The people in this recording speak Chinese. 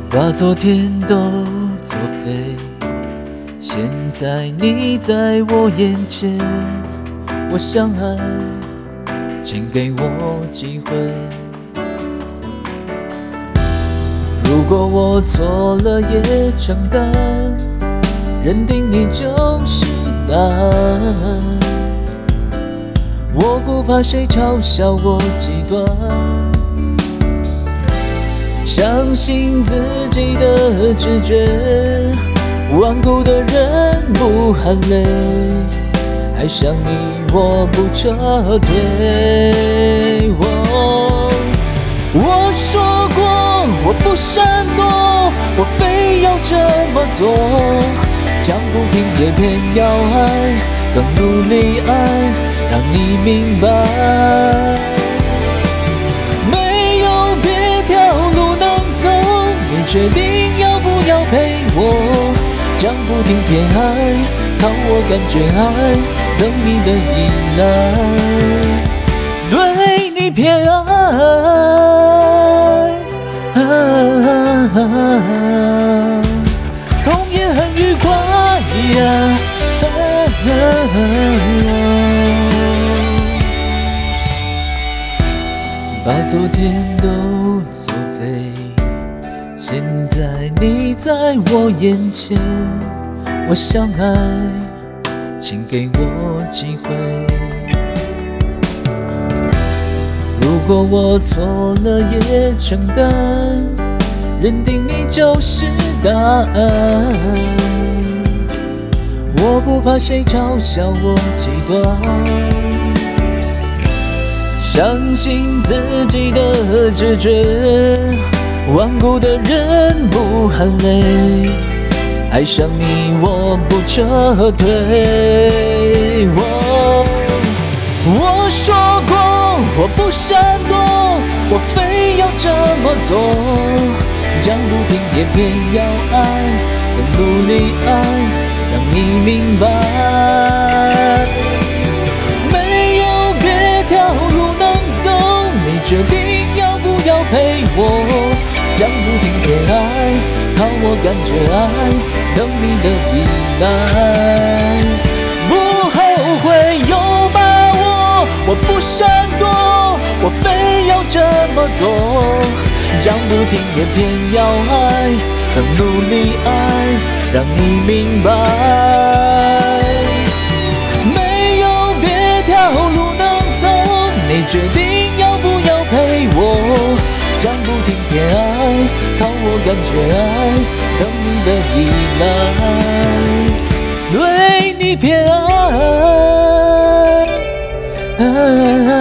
把昨天都作废，现在你在我眼前，我想爱，请给我机会。如果我错了也承担，认定你就是答案，我不怕谁嘲笑我极端，相信自己的直觉，顽固的人不喊累，爱上你我不撤退。我说过我不闪躲，我非要这么做，讲不听也偏要爱，更努力爱，让你明白，没有别条路能走，你决定要不要陪我，讲不听偏爱，靠我感觉爱，等你的依赖，对你偏爱，痛也很愉快呀，把昨天都作废，现在你在我眼前，我想爱，请给我机会。如果我错了也承担，认定你就是答案，我不怕谁嘲笑我极端，相信自己的直觉，顽固的人不喊累，爱上你我不撤退。我说过我不闪躲，我非要这么做，讲不听也偏要爱，更努力爱，让你明白，没有别条路能走，你决定要不要陪我，讲不听偏爱，靠我感觉爱，等你的依赖，不后悔有把握，我不闪躲，我非要这么做，讲不听也偏要爱，更努力爱，让你明白，没有别条路能走，你决定要不要陪我，讲不听偏爱，靠我感觉爱，等你的依赖，对你偏爱。